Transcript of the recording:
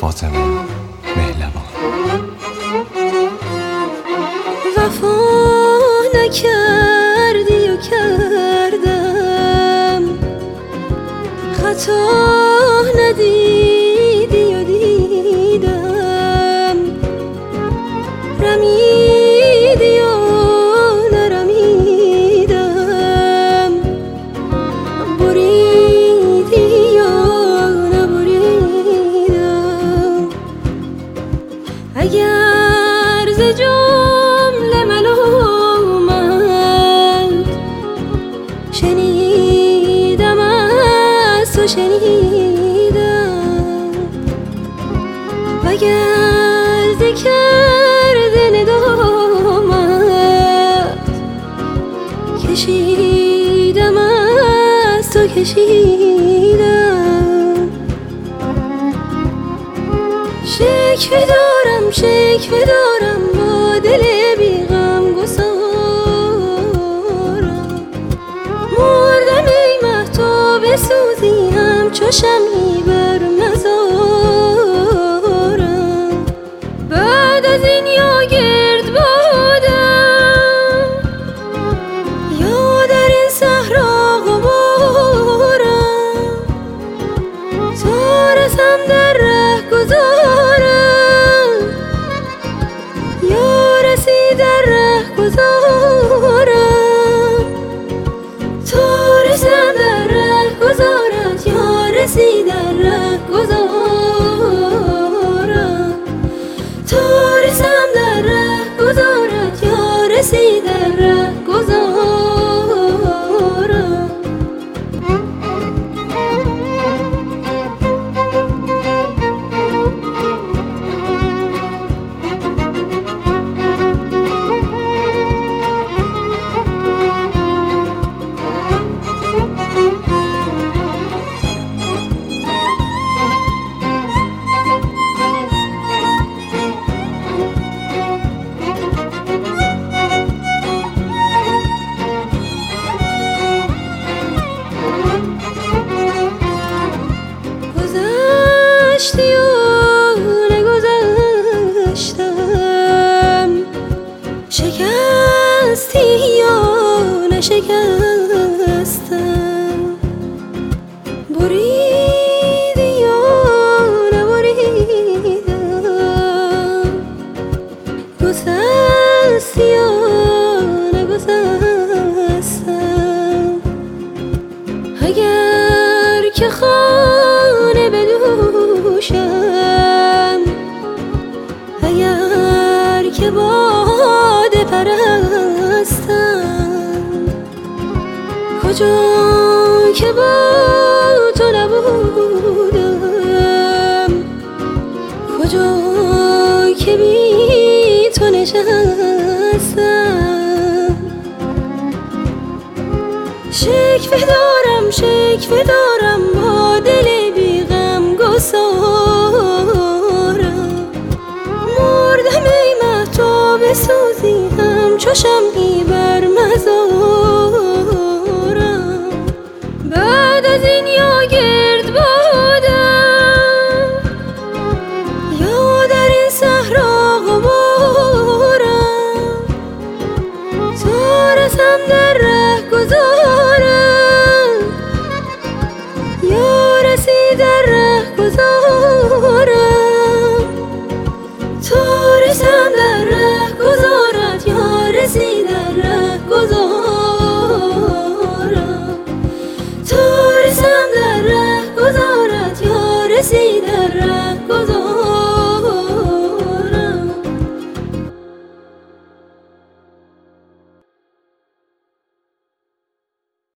فاطمه مهلوان. وفا نکردی و کردم، خطا ندیدی و دیدم، رمیدی و نرمیدم، بریدی و نبریدم. اگر ز جمله ملامت شنیدم از تو شنیدم، وگر ز کرده ندامت کشیدم از تو کشیدم. شکوه دارم با دل بی غم گسارم، مردم ای مهتاب بسوزی همچو شمعی بر مزارم. بعد از این یا گرد بادم یا در این صحرا غبارم، تا رسم در رهگذارم یا رسی در رهگذارم، تا رسم در رهگذارت یا رسی در رهگذارم، تا رسم در رهگذارت یا رسی در رهگذارم. گذشتی و نگذشتم، شکستی یا نشکستم، بریدی یا نبریدم، گسستی یا نگسستم. اگر که خانه بدوشم، اگر که باده پرستم، کجا که با تو نبودم، کجا که بی تو نشستم. شکوه دارم با دل بی غم گسارم، مردم ای مهتاب بسوزی همچو شمعی بر مزارم. بعد از این یا گرد بادم یا در این صحرا غبارم، تا رسم در رهگذارم یا رسی در رهگذارم، تا رسم در رهگذارت یا رسی در رهگذارم، تا